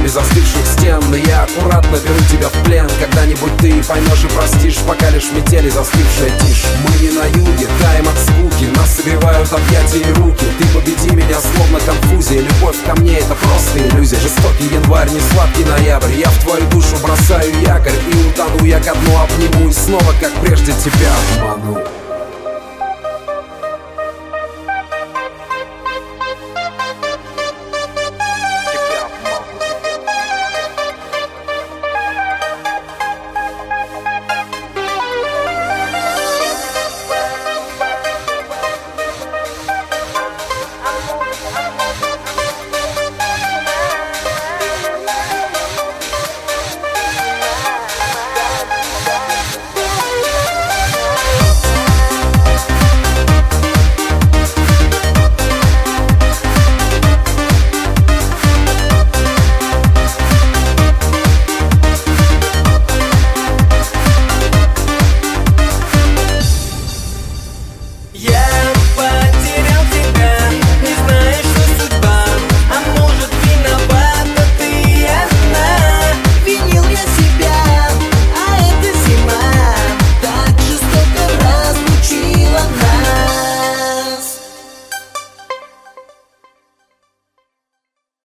стенами застывших стен. Но я аккуратно беру тебя в плен. Когда-нибудь ты поймешь и простишь, пока лишь метели застывшая тишь. Мы не на юге, таем от скуки, нас согревают объятия и руки. Ты победи меня, словно конфузия. Любовь ко мне — это просто иллюзия. Жестокий январь, не сладкий ноябрь. Я в твою душу бросаю якорь, и утону я ко дну, обниму и снова, как прежде, тебя обману.